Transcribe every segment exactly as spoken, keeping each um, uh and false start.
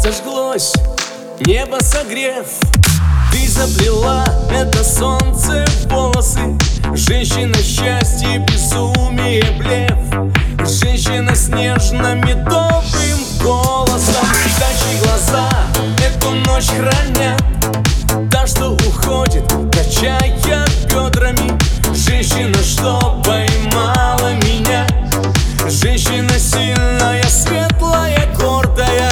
зажглось, небо согрев. Ты заплела это солнце в волосы. Женщина счастье, безумие, блеф. Женщина с нежно-медовым голосом. Птичьи глаза эту ночь хранят. Та, что уходит, качая бедрами. Женщина, что поймала меня. Женщина сильная, светлая, гордая.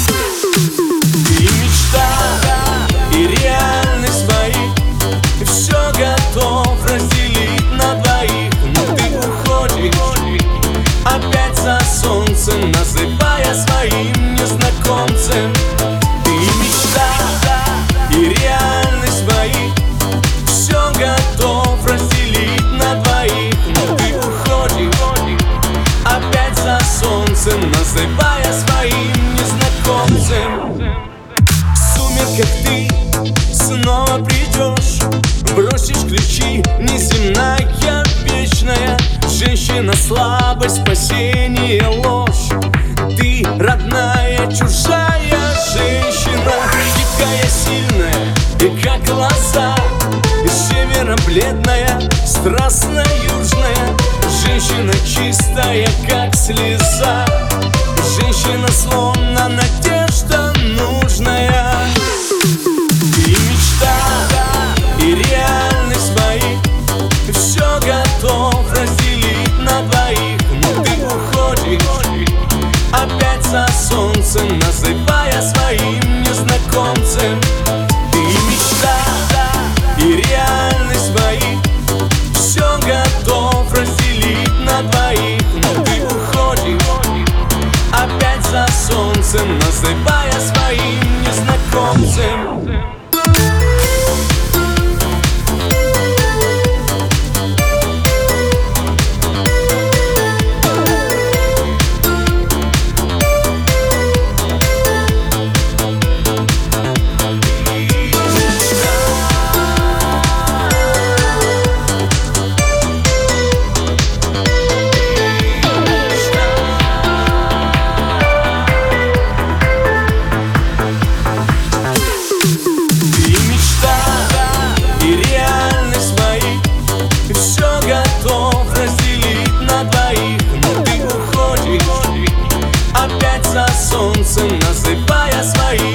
И мечта, и реальность мои. Все готов разделить на двоих. Но ты уходишь опять за солнцем, называя своим незнакомцем. Ты мечта, и реальность мои. Все готов разделить на двоих. Но ты уходишь опять за солнцем, называя своим незнакомцем. В сумерках ты снова придешь, бросишь ключи, неземная, вечная. Женщина, слабость, спасение, ложь. Ты родная, чужая женщина. Дикая, сильная, и как глаза. Севера бледная, страстная, южная. Женщина чистая, как слеза. Женщина словно надежда нужная. И мечта, и реальность мои. Все готов разделить на двоих. Но ты уходишь опять за солнцем, называя своим незнакомцем. Ты мечта, и реальность мои. Все готов разделить на двоих. Но ты уходишь опять за солнцем, называя своим незнакомцем. Опять за солнцем, называя свои